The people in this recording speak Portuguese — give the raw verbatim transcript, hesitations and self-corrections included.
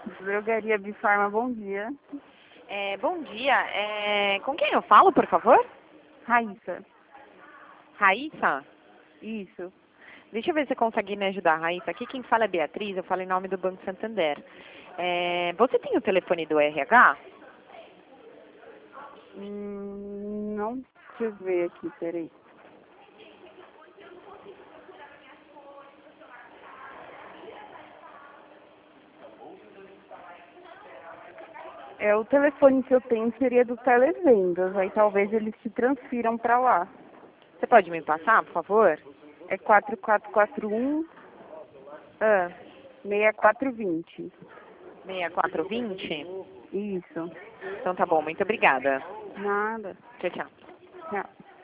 Drogaria Bifarma, bom dia. É, bom dia. É, com quem eu falo, por favor? Raíssa. Raíssa? Isso. Deixa eu ver se você consegue me ajudar, Raíssa. Aqui quem fala é Beatriz, eu falo em nome do Banco Santander. É, você tem o telefone do R H? Hum, não, deixa eu ver aqui, peraí. É, o telefone que eu tenho seria do Televendas, aí talvez eles te transfiram para lá. Você pode me passar, por favor? É quatro quatro quatro um, Ah, seis quatro dois zero. seis quatro dois zero? Isso. Então tá bom, muito obrigada. Nada. Tchau, tchau. Tchau.